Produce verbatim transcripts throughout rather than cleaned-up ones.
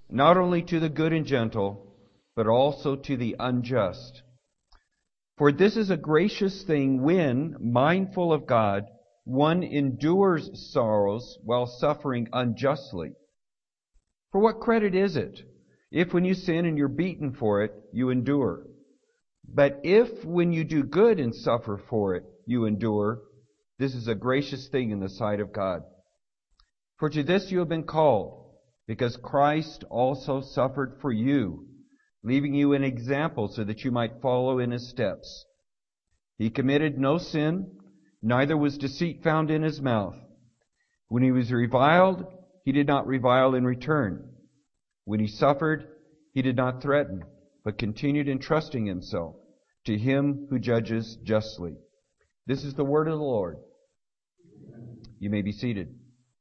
not only to the good and gentle, but also to the unjust. For this is a gracious thing when, mindful of God, one endures sorrows while suffering unjustly. For what credit is it if when you sin and you're beaten for it, you endure? But if when you do good and suffer for it, you endure, this is a gracious thing in the sight of God. For to this you have been called, because Christ also suffered for you, leaving you an example so that you might follow in His steps. He committed no sin, neither was deceit found in His mouth. When He was reviled, He did not revile in return. When He suffered, He did not threaten, but continued entrusting Himself to Him who judges justly. This is the word of the Lord. You may be seated.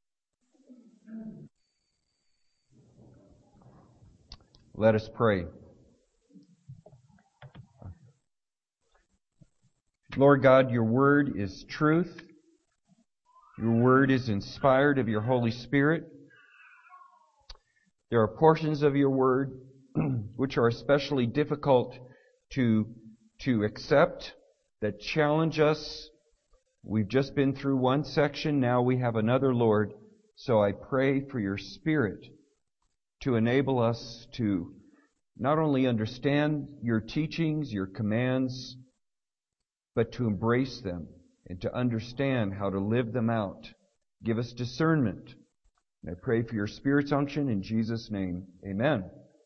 Let us pray. Lord God, Your word is truth. Your word is inspired of Your Holy Spirit. There are portions of Your word which are especially difficult to, to accept, that challenge us. We've just been through one section, now we have another, Lord. So I pray for Your Spirit to enable us to not only understand Your teachings, Your commands, but to embrace them and to understand how to live them out. Give us discernment. And I pray for Your Spirit's unction in Jesus' name. Amen.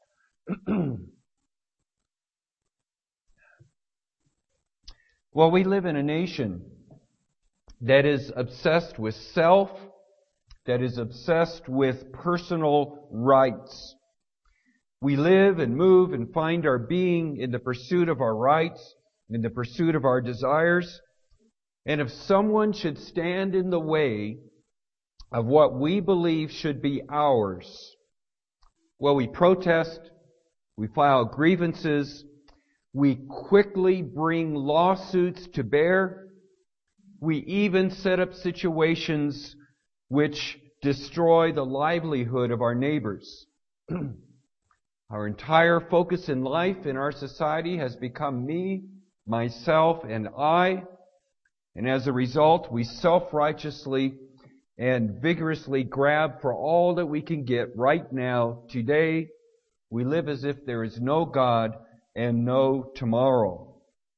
Well, we live in a nation that is obsessed with self, that is obsessed with personal rights. We live and move and find our being in the pursuit of our rights, in the pursuit of our desires. And if someone should stand in the way of what we believe should be ours, well, we protest, we file grievances, we quickly bring lawsuits to bear, we even set up situations which destroy the livelihood of our neighbors. Our entire focus in life in our society has become me, myself, and I. And as a result, we self-righteously and vigorously grab for all that we can get right now, today. We live as if there is no God and no tomorrow.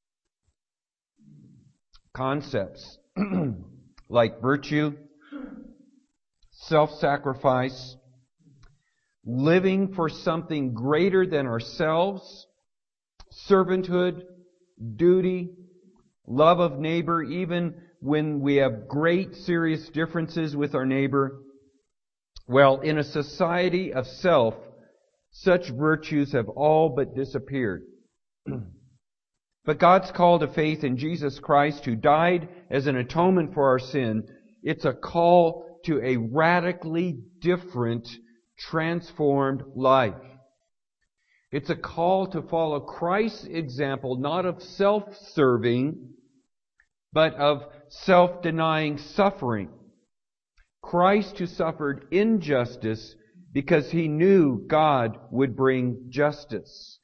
Concepts like virtue, self-sacrifice, living for something greater than ourselves, servanthood, duty, love of neighbor, even when we have great serious differences with our neighbor. Well, in a society of self, such virtues have all but disappeared. But God's call to faith in Jesus Christ, who died as an atonement for our sin, it's a call to a radically different, transformed life. It's a call to follow Christ's example, not of self-serving, but of self-denying suffering. Christ who suffered injustice because He knew God would bring justice.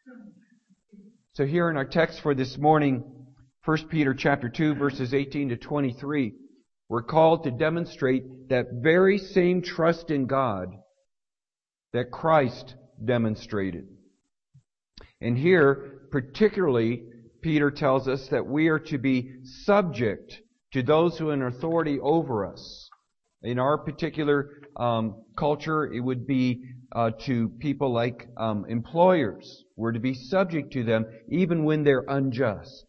So here in our text for this morning, First Peter chapter two, verses eighteen to twenty-three, we're called to demonstrate that very same trust in God that Christ demonstrated. And here, particularly, Peter tells us that we are to be subject to those who are in authority over us. In our particular um, culture, it would be uh, to people like um, employers. We're to be subject to them even when they're unjust.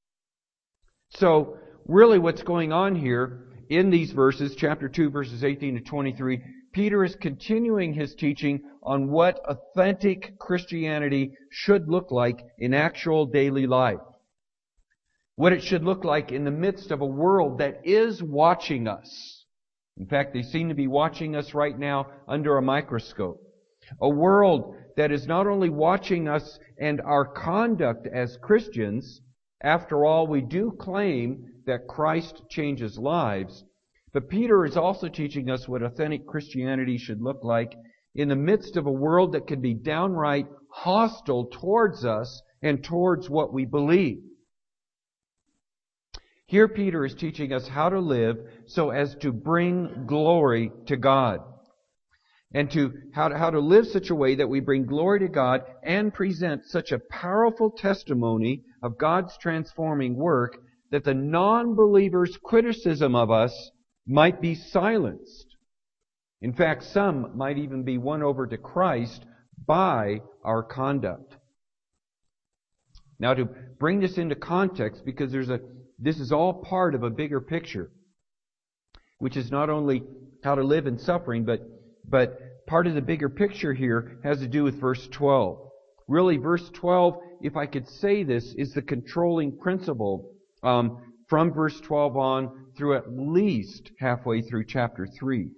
So, really what's going on here in these verses, chapter two, verses eighteen to twenty-three, Peter is continuing his teaching on what authentic Christianity should look like in actual daily life. What it should look like in the midst of a world that is watching us. In fact, they seem to be watching us right now under a microscope. A world that is not only watching us and our conduct as Christians. After all, we do claim that Christ changes lives. But Peter is also teaching us what authentic Christianity should look like in the midst of a world that can be downright hostile towards us and towards what we believe. Here Peter is teaching us how to live so as to bring glory to God. And to how, to how to live such a way that we bring glory to God and present such a powerful testimony of God's transforming work that the non-believer's criticism of us might be silenced. In fact, some might even be won over to Christ by our conduct. Now, to bring this into context, because there's a this is all part of a bigger picture, which is not only how to live in suffering, but but part of the bigger picture here has to do with verse twelve. Really, verse twelve, if I could say this, is the controlling principle um, from verse twelve on through at least halfway through chapter three.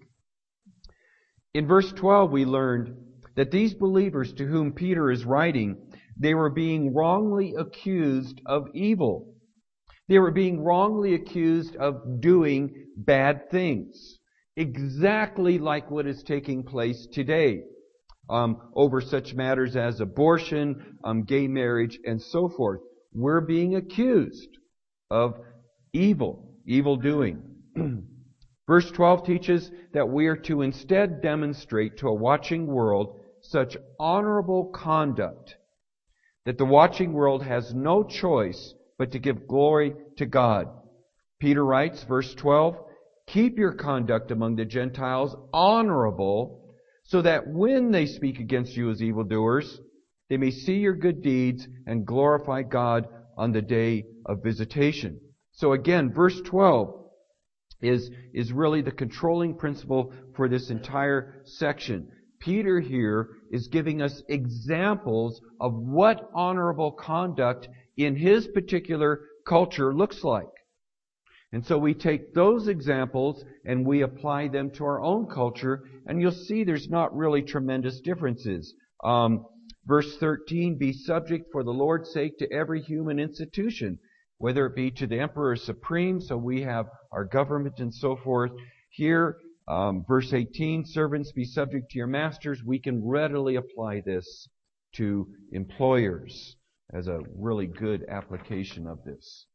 In verse twelve, we learned that these believers to whom Peter is writing, they were being wrongly accused of evil. They were being wrongly accused of doing bad things. Exactly like what is taking place today um, over such matters as abortion, um, gay marriage, and so forth. We're being accused of evil, evil doing. Verse twelve teaches that we are to instead demonstrate to a watching world such honorable conduct that the watching world has no choice but to give glory to God. Peter writes, verse twelve, keep your conduct among the Gentiles honorable, so that when they speak against you as evildoers, they may see your good deeds and glorify God on the day of visitation. So again, verse twelve is, is really the controlling principle for this entire section. Peter here is giving us examples of what honorable conduct in his particular culture looks like. And so we take those examples and we apply them to our own culture, and you'll see there's not really tremendous differences. Um, verse thirteen, be subject for the Lord's sake to every human institution, whether it be to the emperor supreme, so we have our government and so forth. Here, um, verse eighteen, servants, be subject to your masters. We can readily apply this to employers as a really good application of this.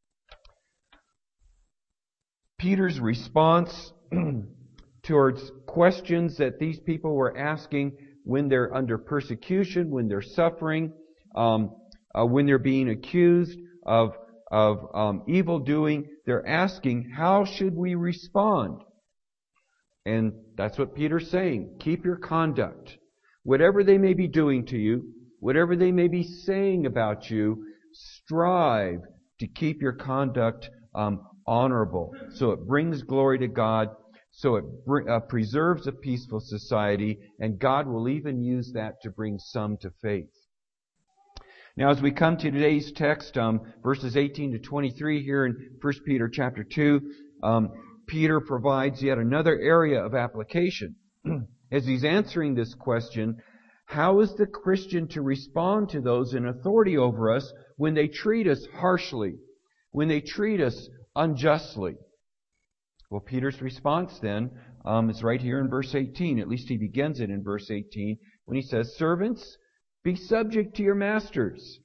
Peter's response towards questions that these people were asking when they're under persecution, when they're suffering, um, uh, when they're being accused of, of um, evil doing, they're asking, how should we respond? And that's what Peter's saying. Keep your conduct. Whatever they may be doing to you, whatever they may be saying about you, strive to keep your conduct um, honorable, so it brings glory to God, so it br- uh, preserves a peaceful society, and God will even use that to bring some to faith. Now, as we come to today's text, um, verses eighteen to twenty-three here in First Peter chapter two, um, Peter provides yet another area of application. As he's answering this question, how is the Christian to respond to those in authority over us when they treat us harshly, when they treat us unjustly? Well, Peter's response then um, is right here in verse eighteen. At least he begins it in verse eighteen when he says, servants, be subject to your masters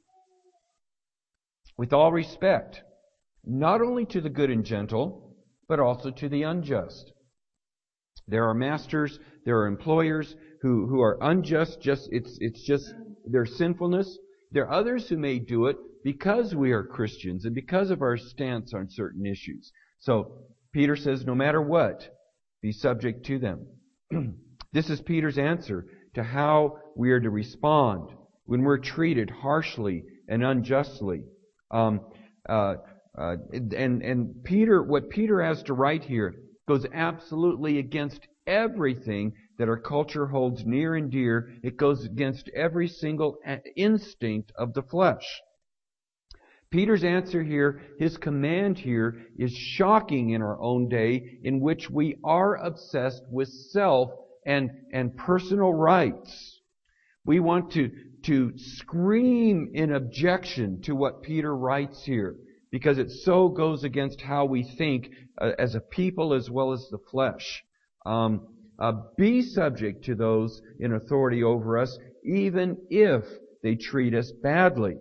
with all respect, not only to the good and gentle, but also to the unjust. There are masters, there are employers who, who are unjust, just it's it's just their sinfulness. There are others who may do it because we are Christians and because of our stance on certain issues. So Peter says, no matter what, be subject to them. This is Peter's answer to how we are to respond when we're treated harshly and unjustly. Um, uh, uh, and and Peter, what Peter has to write here goes absolutely against everything that our culture holds near and dear. It goes against every single instinct of the flesh. Peter's answer here, his command here, is shocking in our own day, in which we are obsessed with self and, and personal rights. We want to, to scream in objection to what Peter writes here, because it so goes against how we think uh, as a people as well as the flesh. Um, uh, be subject to those in authority over us, even if they treat us badly.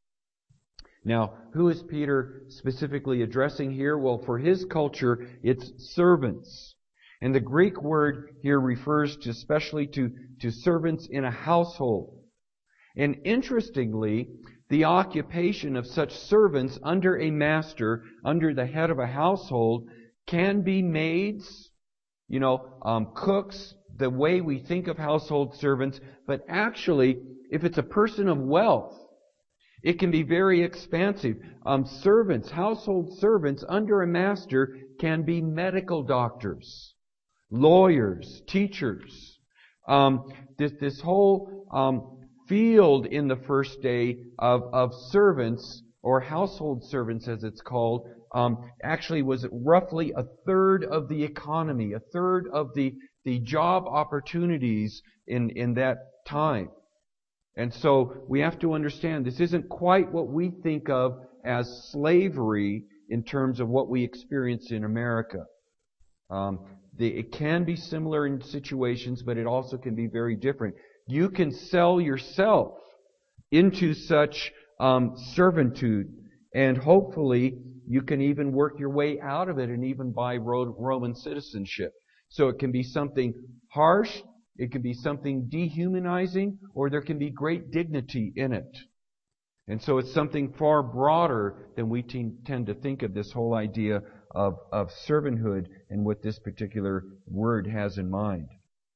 Now, who is Peter specifically addressing here? Well, for his culture, it's servants. And the Greek word here refers to especially to, to servants in a household. And interestingly, the occupation of such servants under a master, under the head of a household, can be maids, you know, um, cooks, the way we think of household servants. But actually, if it's a person of wealth, it can be very expansive. Um, servants, household servants under a master can be medical doctors, lawyers, teachers. Um, this, this whole um, field in the first day of, of servants, or household servants as it's called, um, actually was roughly a third of the economy, a third of the, the job opportunities in, in that time. And so we have to understand this isn't quite what we think of as slavery in terms of what we experience in America. Um, the, it can be similar in situations, but it also can be very different. You can sell yourself into such um, servitude, and hopefully you can even work your way out of it and even buy Roman citizenship. So it can be something harsh, it can be something dehumanizing, or there can be great dignity in it. And so it's something far broader than we te- tend to think of, this whole idea of, of servanthood and what this particular word has in mind.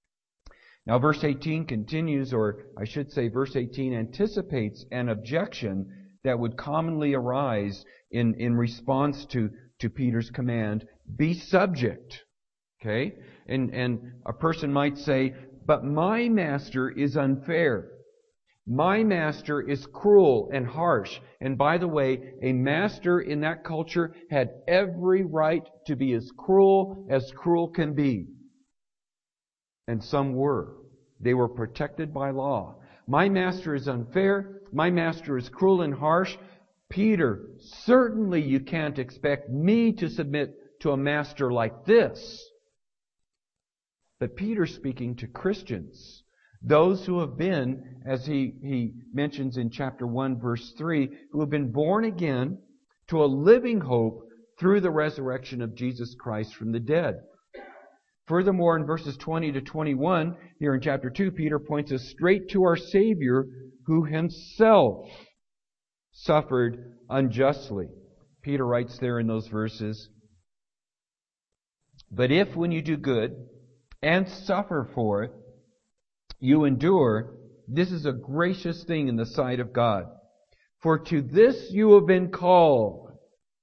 Now verse eighteen continues, or I should say verse eighteen anticipates an objection that would commonly arise in, in response to, to Peter's command, be subject. Okay? And, and a person might say, but my master is unfair. My master is cruel and harsh. And by the way, a master in that culture had every right to be as cruel as cruel can be. And some were. They were protected by law. My master is unfair. My master is cruel and harsh. Peter, certainly you can't expect me to submit to a master like this. But Peter's speaking to Christians, those who have been, as he, he mentions in chapter one, verse three, who have been born again to a living hope through the resurrection of Jesus Christ from the dead. Furthermore, in verses twenty to twenty-one, here in chapter two, Peter points us straight to our Savior, who himself suffered unjustly. Peter writes there in those verses, but if when you do good and suffer for it, you endure, this is a gracious thing in the sight of God. For to this you have been called.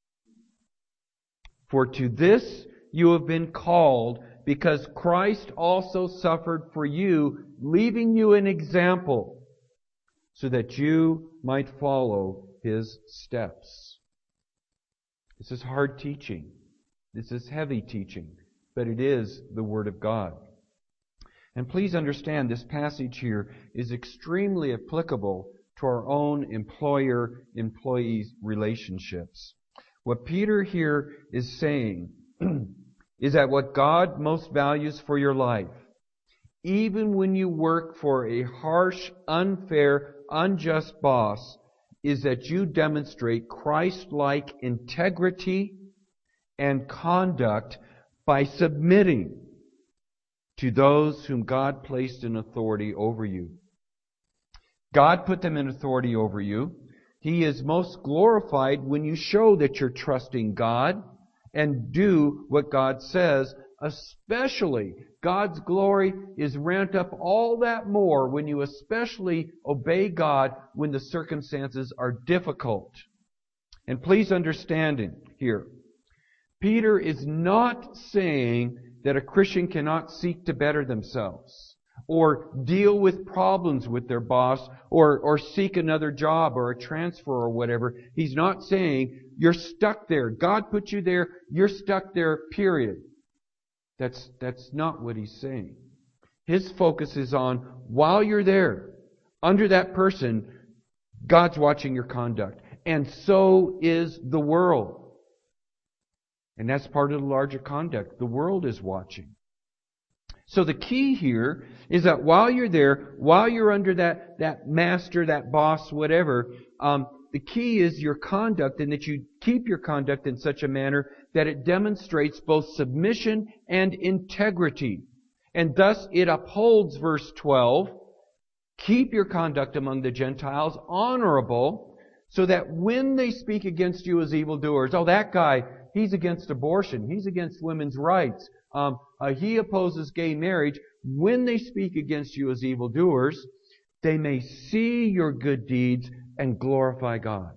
For to this you have been called, because Christ also suffered for you, leaving you an example, so that you might follow His steps. This is hard teaching. This is heavy teaching. But it is the Word of God. And please understand, this passage here is extremely applicable to our own employer-employee relationships. What Peter here is saying is that what God most values for your life, even when you work for a harsh, unfair, unjust boss, is that you demonstrate Christ-like integrity and conduct by submitting to those whom God placed in authority over you. God put them in authority over you. He is most glorified when you show that you're trusting God and do what God says. Especially, God's glory is ramped up all that more when you especially obey God when the circumstances are difficult. And please understand it here. Peter is not saying that a Christian cannot seek to better themselves or deal with problems with their boss or, or seek another job or a transfer or whatever. He's not saying you're stuck there. God put you there. You're stuck there, period. That's, that's not what he's saying. His focus is on while you're there, under that person, God's watching your conduct. And so is the world. And that's part of the larger conduct. The world is watching. So the key here is that while you're there, while you're under that, that master, that boss, whatever, um, the key is your conduct, and that you keep your conduct in such a manner that it demonstrates both submission and integrity. And thus it upholds verse twelve, keep your conduct among the Gentiles honorable, so that when they speak against you as evildoers, oh, that guy, he's against abortion, he's against women's rights, um, uh, he opposes gay marriage. When they speak against you as evildoers, they may see your good deeds and glorify God.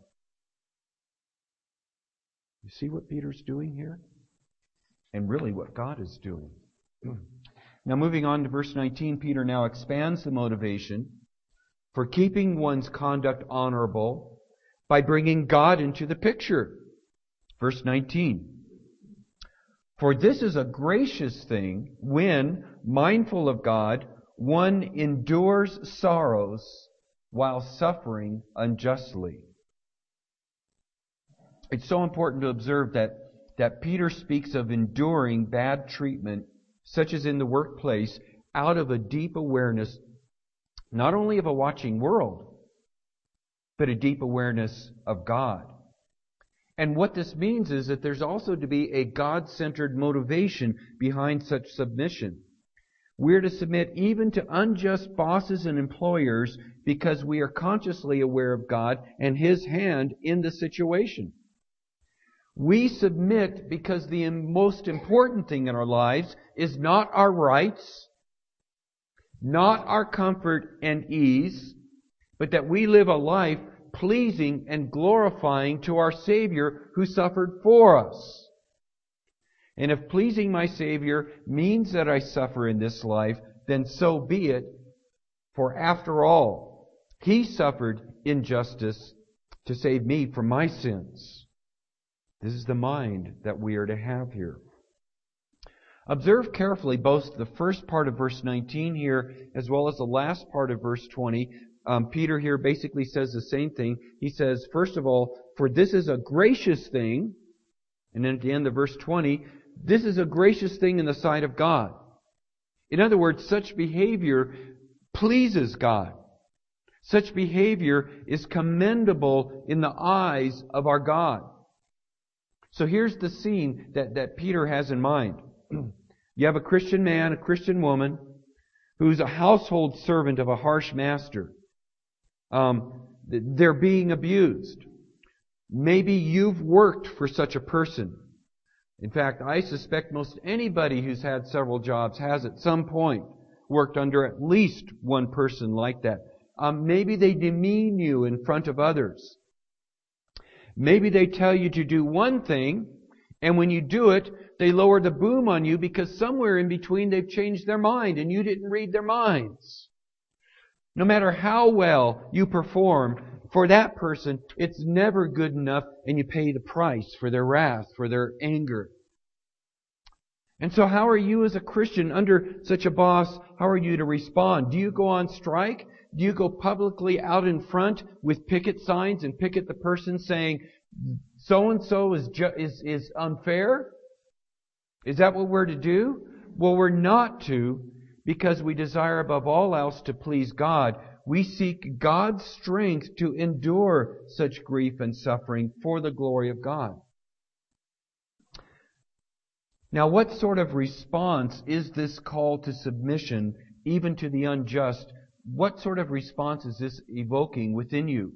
You see what Peter's doing here? And really what God is doing. Now moving on to verse nineteen, Peter now expands the motivation for keeping one's conduct honorable by bringing God into the picture. Verse nineteen. For this is a gracious thing when, mindful of God, one endures sorrows while suffering unjustly. It's so important to observe that, that Peter speaks of enduring bad treatment, such as in the workplace, out of a deep awareness, not only of a watching world, but a deep awareness of God. And what this means is that there's also to be a God-centered motivation behind such submission. We're to submit even to unjust bosses and employers because we are consciously aware of God and His hand in the situation. We submit because the most important thing in our lives is not our rights, not our comfort and ease, but that we live a life pleasing and glorifying to our Savior who suffered for us. And if pleasing my Savior means that I suffer in this life, then so be it. For after all, He suffered injustice to save me from my sins. This is the mind that we are to have here. Observe carefully both the first part of verse nineteen here as well as the last part of verse twenty. Um, Peter here basically says the same thing. He says, first of all, for this is a gracious thing. And then at the end of verse twenty, this is a gracious thing in the sight of God. In other words, such behavior pleases God. Such behavior is commendable in the eyes of our God. So here's the scene that, that Peter has in mind. You have a Christian man, a Christian woman, who's a household servant of a harsh master. Um, they're being abused. Maybe you've worked for such a person. In fact, I suspect most anybody who's had several jobs has at some point worked under at least one person like that. Um, maybe they demean you in front of others. Maybe they tell you to do one thing, and when you do it, they lower the boom on you because somewhere in between they've changed their mind and you didn't read their minds. No matter how well you perform, for that person, it's never good enough, and you pay the price for their wrath, for their anger. And so how are you as a Christian under such a boss, how are you to respond? Do you go on strike? Do you go publicly out in front with picket signs and picket the person saying, so-and-so is, ju- is, is unfair? Is that what we're to do? Well, we're not to, because we desire above all else to please God. We seek God's strength to endure such grief and suffering for the glory of God. Now, what sort of response is this call to submission, even to the unjust? What sort of response is this evoking within you?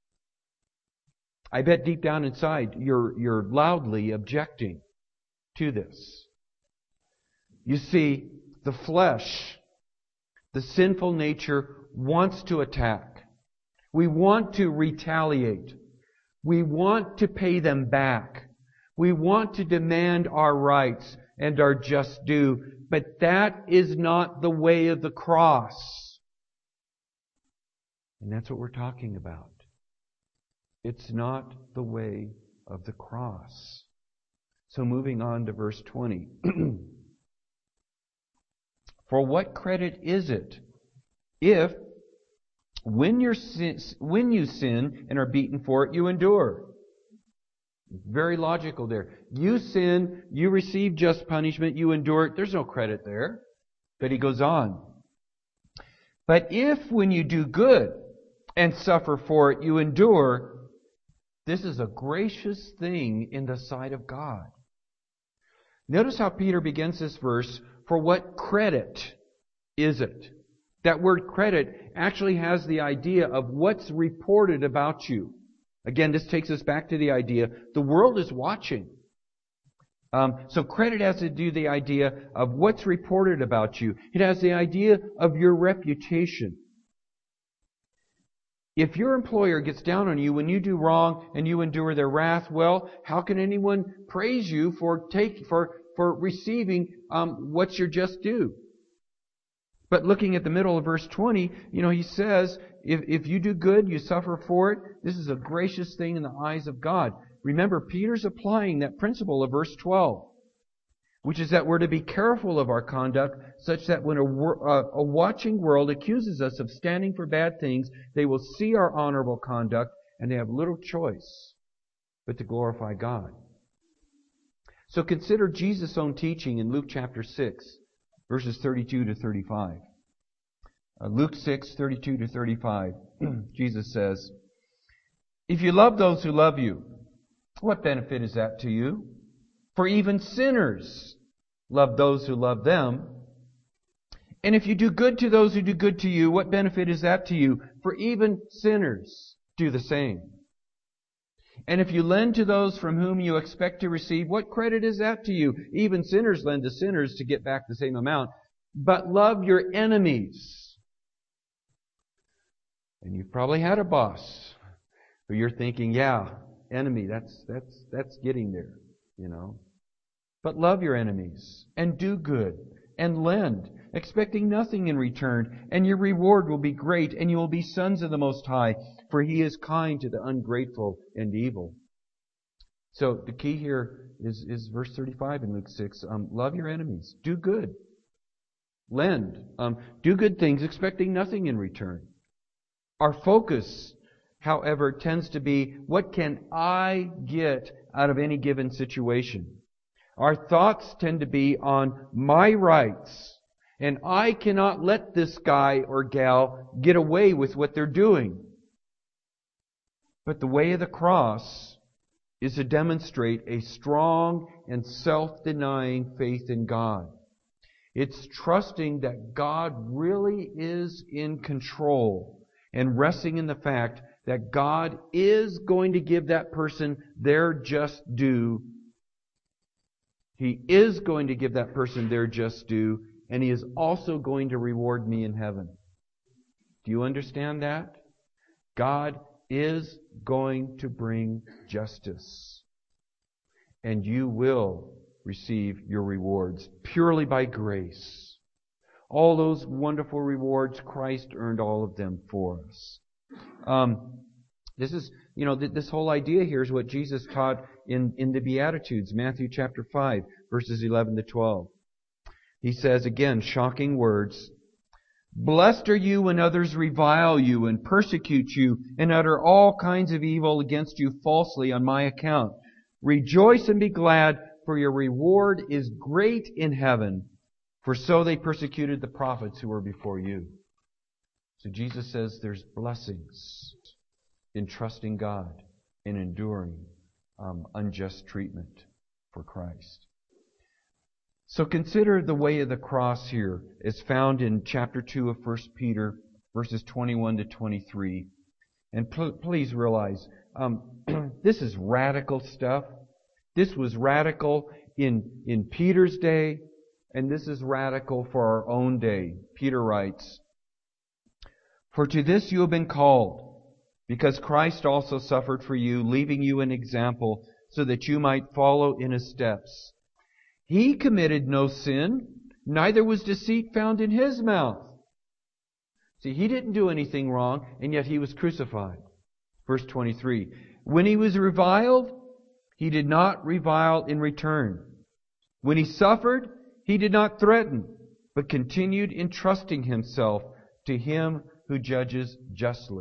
I bet deep down inside you're, you're loudly objecting to this. You see, the flesh, the sinful nature, wants to attack. We want to retaliate. We want to pay them back. We want to demand our rights and our just due. But that is not the way of the cross. And that's what we're talking about. It's not the way of the cross. So moving on to verse twenty. For what credit is it if when, you're sin, when you sin and are beaten for it, you endure? Very logical there. You sin, you receive just punishment, you endure it. There's no credit there. But he goes on. But if when you do good and suffer for it, you endure, this is a gracious thing in the sight of God. Notice how Peter begins this verse, for what credit is it? That word credit actually has the idea of what's reported about you. Again, this takes us back to the idea, the world is watching. Um, so credit has to do the idea of what's reported about you. It has the idea of your reputation. If your employer gets down on you when you do wrong and you endure their wrath, well, how can anyone praise you for take, for for receiving um, what's your just due? But looking at the middle of verse twenty, you know, he says, if if you do good, you suffer for it. This is a gracious thing in the eyes of God. Remember, Peter's applying that principle of verse twelve, which is that we're to be careful of our conduct, such that when a, a, a watching world accuses us of standing for bad things, they will see our honorable conduct, and they have little choice but to glorify God. So consider Jesus' own teaching in Luke chapter six, verses thirty-two to thirty-five. Uh, Luke six, thirty-two to thirty-five, Jesus says, if you love those who love you, what benefit is that to you? For even sinners love those who love them. And if you do good to those who do good to you, what benefit is that to you? For even sinners do the same. And if you lend to those from whom you expect to receive, what credit is that to you? Even sinners lend to sinners to get back the same amount. But love your enemies. And you've probably had a boss who you're thinking, yeah, enemy, that's that's that's getting there, you know. But love your enemies and do good and lend, expecting nothing in return, and your reward will be great, and you will be sons of the Most High, for He is kind to the ungrateful and evil. So the key here is, is verse thirty-five in Luke six. Um, love your enemies. Do good. Lend. Um, do good things, expecting nothing in return. Our focus, however, tends to be, what can I get out of any given situation? Our thoughts tend to be on my rights, and I cannot let this guy or gal get away with what they're doing. But the way of the cross is to demonstrate a strong and self-denying faith in God. It's trusting that God really is in control and resting in the fact that God is going to give that person their just due. He is going to give that person their just due, and He is also going to reward me in heaven. Do you understand that? God is going to bring justice, and you will receive your rewards purely by grace. All those wonderful rewards, Christ earned all of them for us. Um, this is, you know, th- this whole idea here is what Jesus taught in, in the Beatitudes, Matthew chapter five, verses eleven to twelve. He says, again, shocking words, blessed are you when others revile you and persecute you and utter all kinds of evil against you falsely on my account. Rejoice and be glad, for your reward is great in heaven. For so they persecuted the prophets who were before you. So Jesus says there's blessings in trusting God and enduring um, unjust treatment for Christ. So consider the way of the cross here is found in chapter two of First Peter, verses twenty-one to twenty-three. And pl- please realize, um, this is radical stuff. This was radical in, in Peter's day, and this is radical for our own day. Peter writes, for to this you have been called, because Christ also suffered for you, leaving you an example, so that you might follow in His steps. He committed no sin, neither was deceit found in His mouth. See, He didn't do anything wrong, and yet He was crucified. Verse twenty-three, when He was reviled, He did not revile in return. When He suffered, He did not threaten, but continued entrusting Himself to Him who judges justly.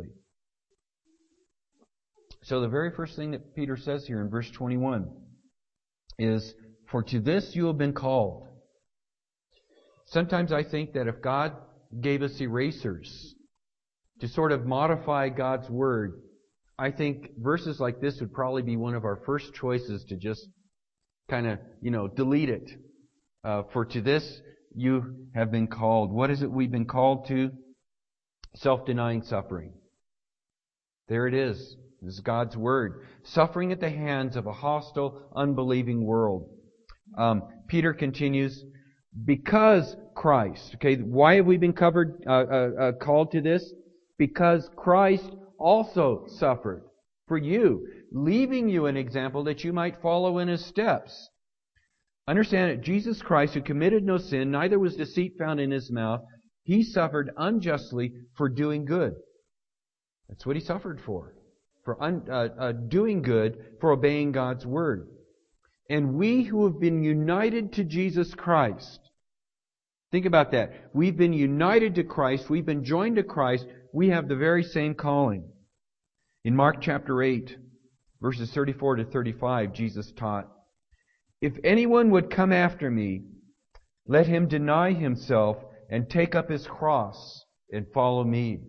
So the very first thing that Peter says here in verse twenty-one is, for to this you have been called. Sometimes I think that if God gave us erasers to sort of modify God's Word, I think verses like this would probably be one of our first choices to just kind of, you know, delete it. Uh, for to this you have been called. What is it we've been called to? Self-denying suffering. There it is. This is God's Word. Suffering at the hands of a hostile, unbelieving world. Um, Peter continues, because Christ. Okay, why have we been covered, uh, uh, uh, called to this? Because Christ also suffered for you, leaving you an example that you might follow in His steps. Understand that Jesus Christ, who committed no sin, neither was deceit found in His mouth, He suffered unjustly for doing good. That's what He suffered for. For un, uh, uh, doing good, for obeying God's Word. And we who have been united to Jesus Christ, think about that. We've been united to Christ. We've been joined to Christ. We have the very same calling. In Mark chapter eight, verses thirty-four to thirty-five, Jesus taught, if anyone would come after me, let him deny himself and take up his cross and follow me.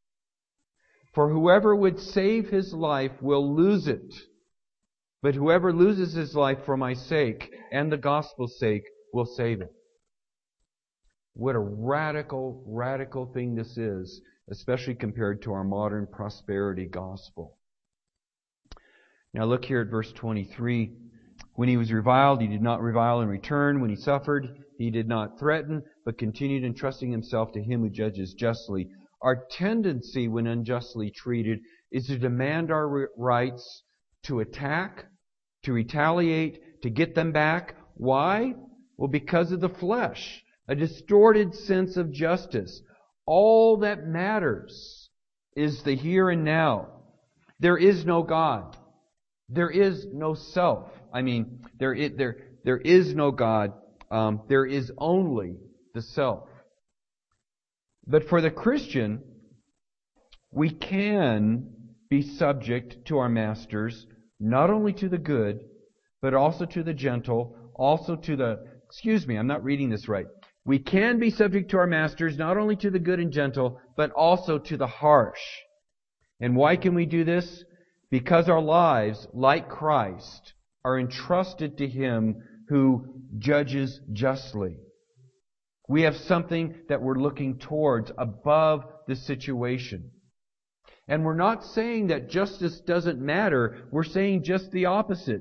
For whoever would save his life will lose it. But whoever loses his life for my sake and the gospel's sake will save it. What a radical, radical thing this is, especially compared to our modern prosperity gospel. Now look here at verse twenty-three. When he was reviled, he did not revile in return. When he suffered, he did not threaten, but continued entrusting himself to Him who judges justly. Our tendency when unjustly treated is to demand our rights, to attack, to retaliate, to get them back. Why? Well, because of the flesh. A distorted sense of justice. All that matters is the here and now. There is no God. There is no self. I mean, there is, there, there is no God. Um, there is only the self. But for the Christian, we can be subject to our masters, not only to the good, but also to the gentle, also to the, excuse me, I'm not reading this right. We can be subject to our masters, not only to the good and gentle, but also to the harsh. And why can we do this? Because our lives, like Christ, are entrusted to Him who judges justly. We have something that we're looking towards above the situation. And we're not saying that justice doesn't matter. We're saying just the opposite.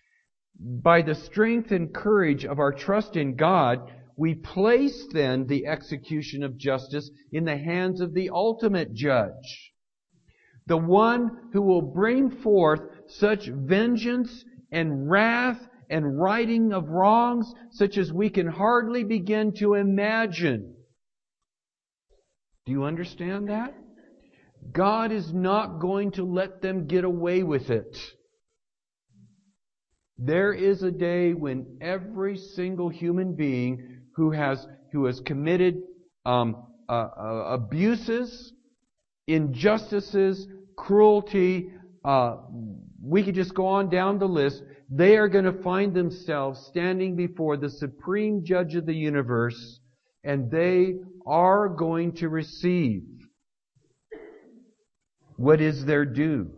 By the strength and courage of our trust in God, we place then the execution of justice in the hands of the ultimate judge. The one who will bring forth such vengeance and wrath and righting of wrongs such as we can hardly begin to imagine. Do you understand that? God is not going to let them get away with it. There is a day when every single human being who has who has committed um, uh, uh, abuses, injustices, cruelty, uh, we could just go on down the list. They are going to find themselves standing before the supreme judge of the universe, and they are going to receive what is their due.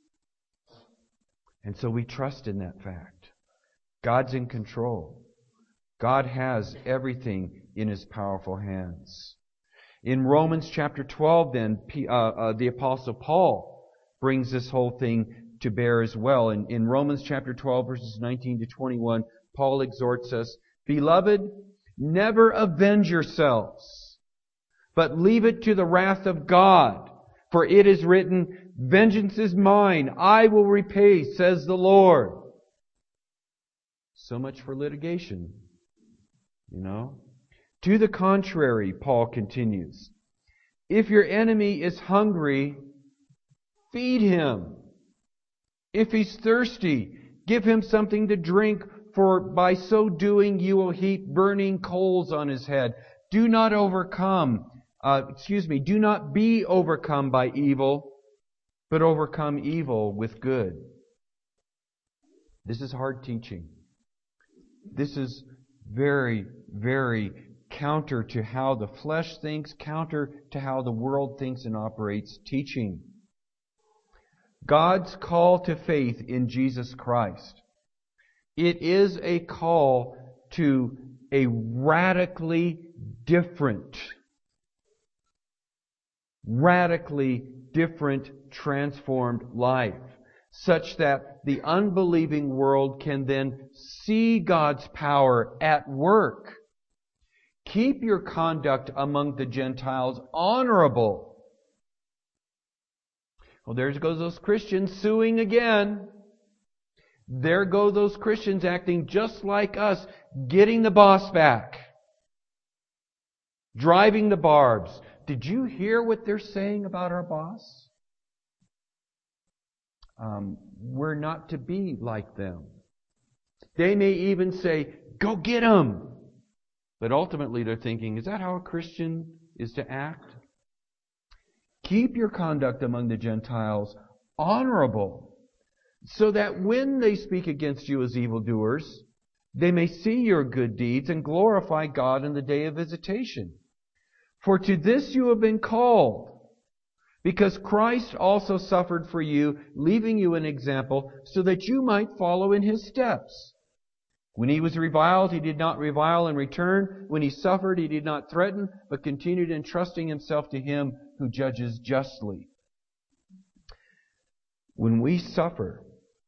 And so we trust in that fact. God's in control. God has everything in His powerful hands. In Romans chapter twelve, then, uh, uh, the Apostle Paul brings this whole thing to bear as well. In, in Romans chapter twelve, verses nineteen to twenty-one, Paul exhorts us, Beloved, never avenge yourselves, but leave it to the wrath of God. For it is written, Vengeance is mine, I will repay, says the Lord. So much for litigation, you know. To the contrary, Paul continues, if your enemy is hungry, feed him. If he's thirsty, give him something to drink, for by so doing you will heap burning coals on his head. Do not overcome, uh, excuse me, do not be overcome by evil, but overcome evil with good. This is hard teaching. This is very, very counter to how the flesh thinks, counter to how the world thinks and operates, teaching. God's call to faith in Jesus Christ. It is a call to a radically different, radically different, transformed life, such that the unbelieving world can then see God's power at work. Keep your conduct among the Gentiles honorable. Well, there goes those Christians suing again. There go those Christians acting just like us, getting the boss back, driving the barbs. Did you hear what they're saying about our boss? Um, we're not to be like them. They may even say, go get them. But ultimately they're thinking, is that how a Christian is to act? Keep your conduct among the Gentiles honorable, so that when they speak against you as evildoers, they may see your good deeds and glorify God in the day of visitation. For to this you have been called, because Christ also suffered for you, leaving you an example, so that you might follow in His steps. When He was reviled, He did not revile in return. When He suffered, He did not threaten, but continued entrusting Himself to Him who judges justly. When we suffer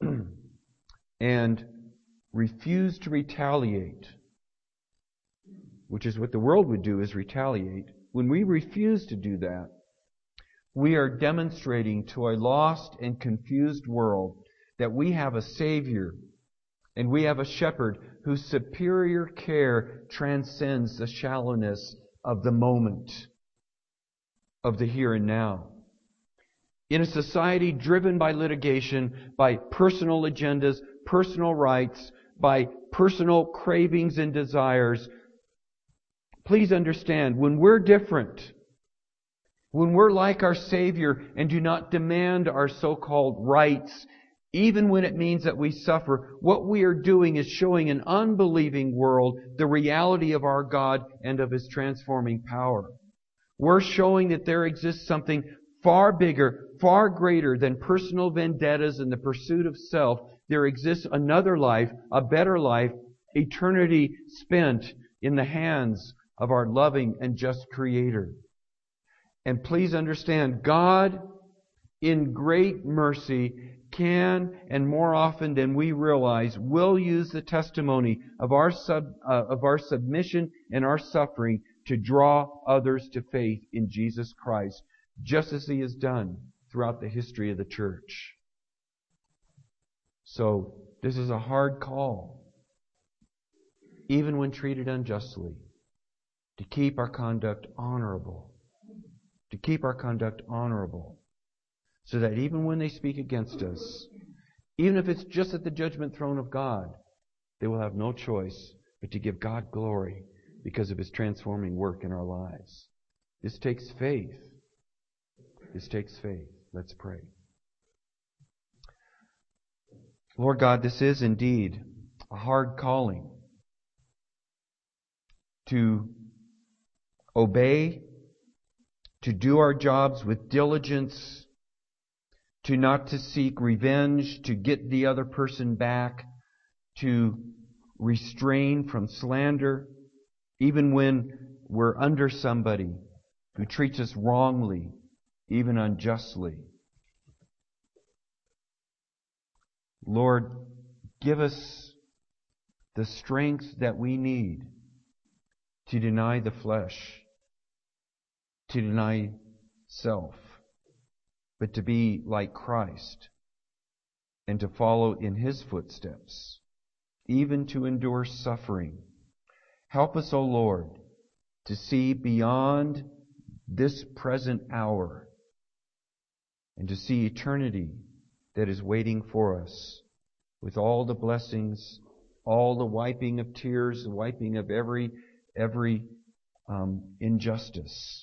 and refuse to retaliate, which is what the world would do, is retaliate. When we refuse to do that, we are demonstrating to a lost and confused world that we have a Savior and we have a Shepherd whose superior care transcends the shallowness of the moment, of the here and now. In a society driven by litigation, by personal agendas, personal rights, by personal cravings and desires, please understand, when we're different, when we're like our Savior and do not demand our so-called rights, even when it means that we suffer, what we are doing is showing an unbelieving world the reality of our God and of His transforming power. We're showing that there exists something far bigger, far greater than personal vendettas and the pursuit of self. There exists another life, a better life, eternity spent in the hands of our loving and just Creator. And please understand, God, in great mercy, can, and more often than we realize, will use the testimony of our sub, uh, of our submission and our suffering to draw others to faith in Jesus Christ, just as He has done throughout the history of the church. So, this is a hard call, even when treated unjustly, to keep our conduct honorable. To keep our conduct honorable. So that even when they speak against us, even if it's just at the judgment throne of God, they will have no choice but to give God glory because of His transforming work in our lives. This takes faith. This takes faith. Let's pray. Lord God, this is indeed a hard calling to obey, to do our jobs with diligence, to not to seek revenge, to get the other person back, to restrain from slander, even when we're under somebody who treats us wrongly, even unjustly. Lord, give us the strength that we need to deny the flesh, to deny self, but to be like Christ and to follow in His footsteps, even to endure suffering. Help us, O Lord, to see beyond this present hour and to see eternity that is waiting for us with all the blessings, all the wiping of tears, the wiping of every, every um, injustice.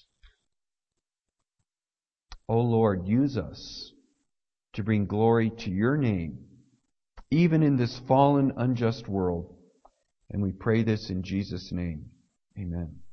O Lord, use us to bring glory to Your name, even in this fallen, unjust world. And we pray this in Jesus' name. Amen.